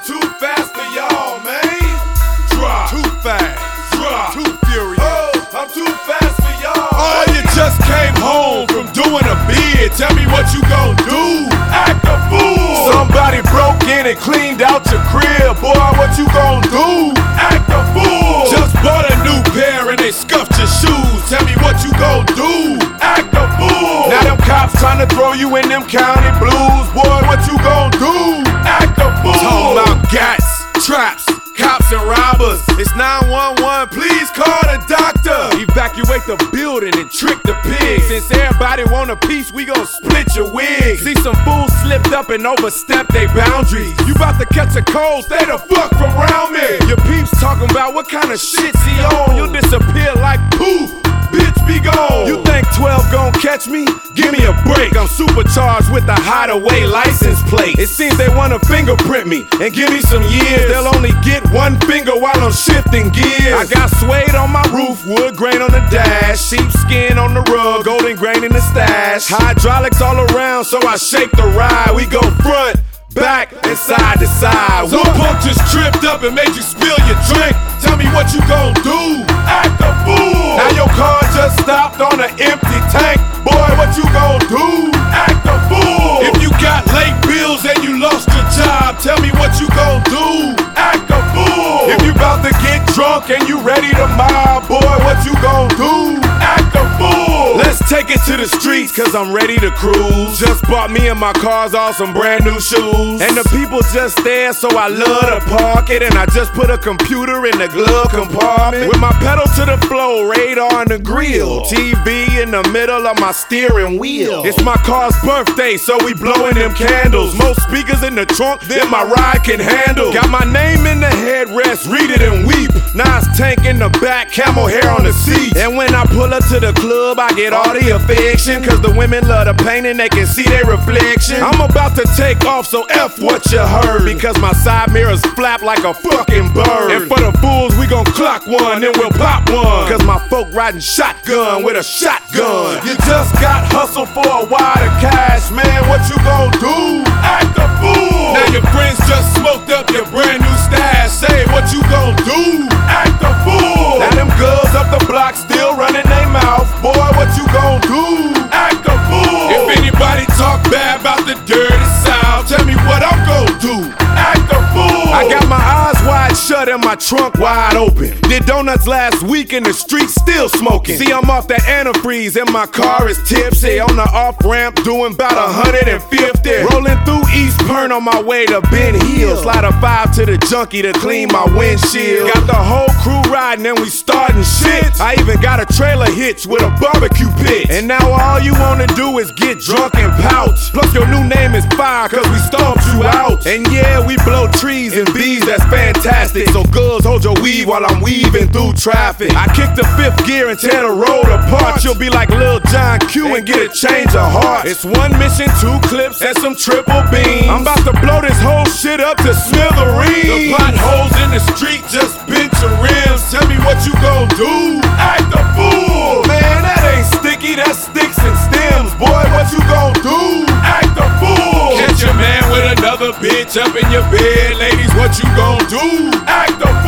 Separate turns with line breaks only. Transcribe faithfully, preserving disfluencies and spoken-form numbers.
too fast for y'all, man. Drop.
Too fast.
Drop.
Too furious.
Oh, I'm too fast for y'all.
Oh, you just came home from doing a bid. Tell me what you gon' do.
Act a fool.
Somebody broke in and cleaned out your crib. Boy, what you gon' do?
Act a fool.
Just bought a new pair and they scuffed your shoes. Tell me what you gon' do.
Act a fool.
Now them cops tryna throw you in them county blues. Boy, what you gon' do?
Act a fool.
Talking about gats, traps, cops and robbers. It's nine one one, please call the doctor. Evacuate the building and trick the pigs. Since everybody want a piece, we gon' split your wig. See some fools slipped up and overstepped their boundaries. You bout to catch a cold, stay the fuck from around me. Your peeps talking about what kind of shit's he on. You'll disappear like poof. Bitch, be gone. You think twelve gon' catch me? Give me a break. I'm supercharged with the hideaway license plate. It seems they wanna fingerprint me and give me some years. They'll only get one finger while I'm shifting gears. I got suede on my roof, wood grain on the dash, sheepskin on the rug, golden grain in the stash. Hydraulics all around, so I shake the ride. We go front, back, and side to side. Some punk just tripped up and made you spill your drink. Tell me what you gon' do.
Act a fool.
Now your car just stopped on an empty tank. Boy, what you gon' do?
Act a fool.
If you got late bills and you lost your job, tell me what you gon' do.
Act a fool.
If you bout to get drunk and you ready to mob, boy, what you gon' do?
Act a fool.
Let's take it to the streets, cause I'm ready to cruise. Just bought me and my cars all some brand new shoes. And the people just there, so I love to park it. And I just put a computer in the glove compartment. With my pedal to the floor, radar on the grill, T V in the middle of my steering wheel. It's my car's birthday, so we blowing them candles. Most speakers in the trunk than my ride can handle. Got my name in the headrest, read it and weep. Nas tank in the back, camel hair on the seat. And when I pull up to the club, I get all the affection. Cause the women love the pain and they can see their reflection. I'm about to take off, so F what you heard. Because my side mirrors flap like a fucking bird. And for the fools, we gon' clock one, then we'll pop one. Cause my folk riding shotgun with a shotgun. You just got hustle for a wad of cash, man, what you gon' do?
Act a fool.
Now your friends just smoked up your brand new stash. Say what you gon' do?
Act a fool.
Now them girls up the block still running their mouth. Boy, what you gon' do?
Act a fool.
If anybody talk bad about the dirty South, tell me what I'm gon' do.
Act a fool.
I got my eyes wide shut and my trunk wide open. Did donuts last week in the street, still smoking. See, I'm off that antifreeze and my car is tipsy. On the off ramp, doing about one hundred fifty. Rolling through East Pern on my way to Ben Hill. Slide a five to the junkie to clean my windshield. Got the whole crew riding and we starting shit. I even got a trailer hitch with a barbecue pit. And now all you wanna do is get drunk and pouch. Plus your new name is Fire, cause we stomped you out. And yeah, we blow trees and bees, that's fantastic. So girls, hold your weave while I'm weaving through traffic. I kick the fifth gear and tear the road apart. You'll be like Lil John Q and get a change of heart. It's one mission, two clips, and some triple beams. I'm about to blow this whole shit up to smithereens. The potholes in the street just bent your rims. Tell me what you gon' do.
Act a fool.
Man, that ain't sticky, that's sticks and stems. Boy, what you gon' do?
Act a fool.
Catch your man with another bitch up in your bed. Ladies, what you gon' do?
Act a